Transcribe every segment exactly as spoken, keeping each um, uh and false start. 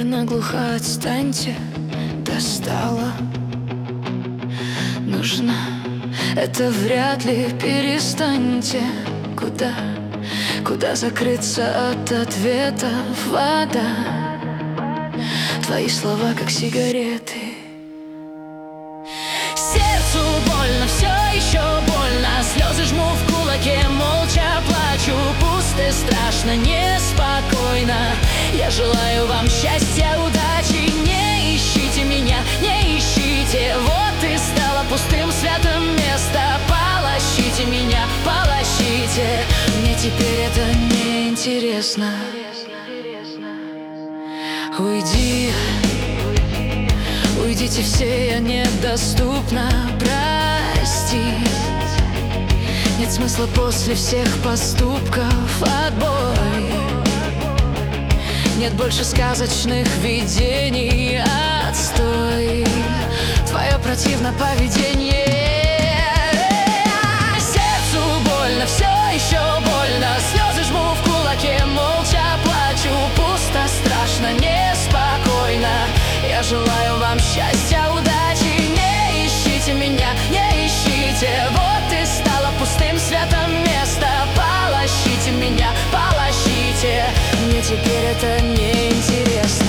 Верно, глухо, отстаньте, достала. Нужно, это вряд ли, перестаньте. Куда, куда закрыться от ответов? Вода, твои слова как сигареты. Сердцу больно, все еще больно. Слезы жму в кулаке, молча плачу. Пусто, страшно, неспокойно. Я желаю вам счастья, удачи. Не ищите меня, не ищите. Вот и стало пустым святым место. Полощите меня, полощите. Мне теперь это не интересно. Уйди, уйдите все, я недоступна. Прости, нет смысла после всех поступков. Отбой, нет больше сказочных видений. Отстой, твое противно поведение. Сердцу больно, все еще больно. Слезы жму в кулаке, молча плачу. Пусто, страшно, неспокойно. Я желаю вам счастья, удачи. Не ищите меня, не ищите. Вот и стало пустым светом место. Полощите меня, полощите. Мне теперь это не интересно.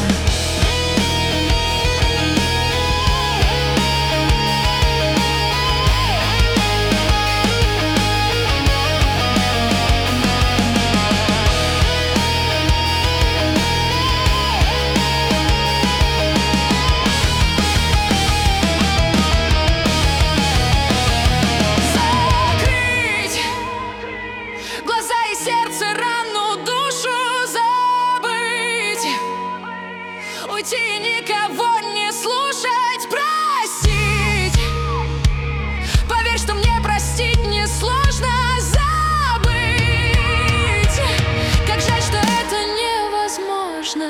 Сердце, рану, душу забыть. Уйти и никого не слушать, простить. Поверь, что мне простить несложно. Забыть, как жаль, что это невозможно.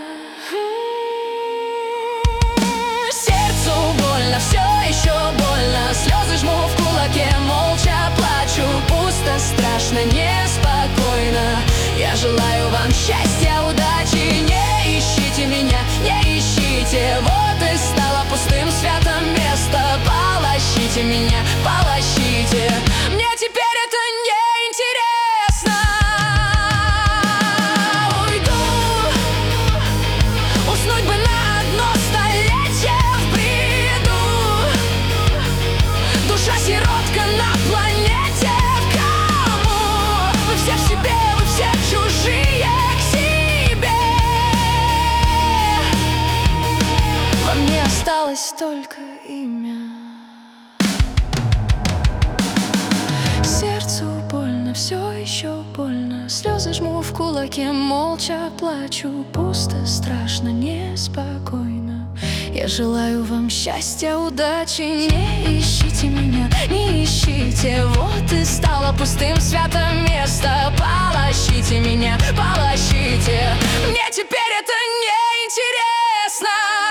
Сердцу больно, все еще больно. Слезы жму в кулаке, молча плачу. Пусто, страшно, неспокойно. Я желаю вам счастья, удачи. Не ищите меня, не ищите. Вот и стало пустым святым место. Полощите меня, полощите. Мне теперь это не интересно. Уйду, уснуть бы на одно столетие в бреду. Душа сиротка на планете. Кому? Вы все в себе, вы все чужие к себе. Во мне осталось только имя. Сердцу больно, все еще больно. Слезы жму в кулаке, молча плачу. Пусто, страшно, неспокойно. Я желаю вам счастья, удачи. Не ищите меня, не ищите. Вот и стало пустым святым место. Полощите меня, полощите. Мне теперь это не интересно.